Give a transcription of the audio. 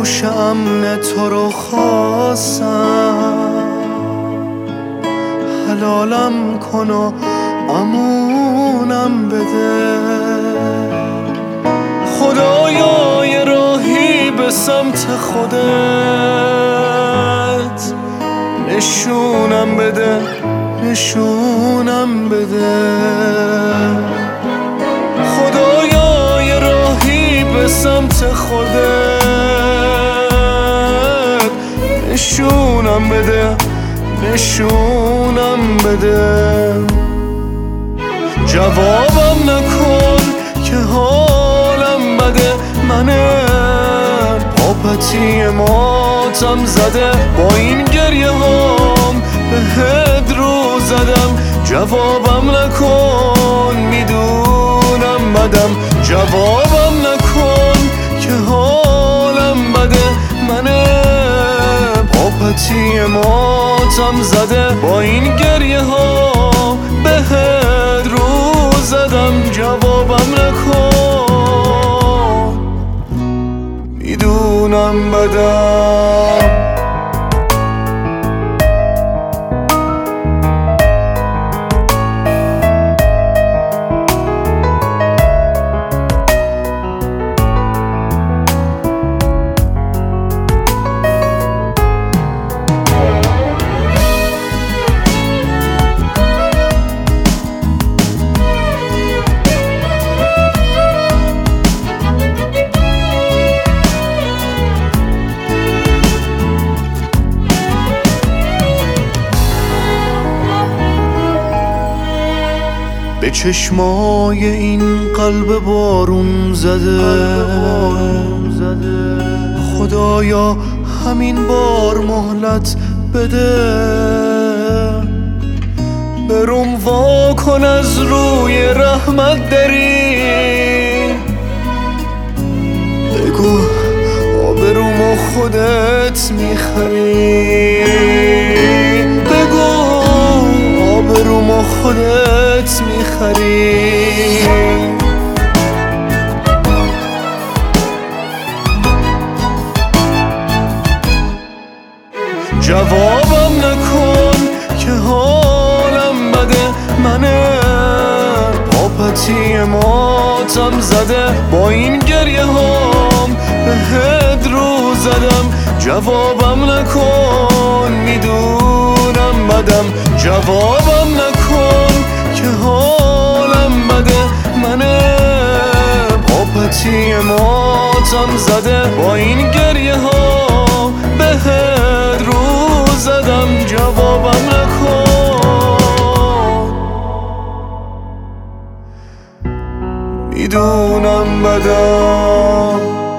گوش امن تو رو خواستم، حلالم کن و امونم بده. خدایا یه راهی به سمت خودت نشونم بده، نشونم بده. خدایا یه راهی به سمت خودت نشونم بده، نشونم بده. جوابم نکن که حالم بده، منم پاپتی ماتم زده. با این گریه هام بهت رو زدم. جوابم نکن میدونم بدم، جوابم نکن که حالم بده. منم پاپتی ماتم زده. با این گریه ها بهت رو زدم. جوابم نکن میدونم بدم. به چشمای این قلب بارون زده، خدایا همین بار مهلت بده. بروم وا کن از روی رحمت دری، بگو آبرومو خودت میخری. بگو آبرومو خودت میخری. جوابم نکن که حالم بده، منم پاپتی ماتم زده. با این گریه هام بهت رو زدم. جوابم نکن میدونم بدم، جوابم نکن که حالم بده. منم پاپتی ماتم زده. با این گریه ها بهت رو زدم. جوابم نکن میدونم بدم.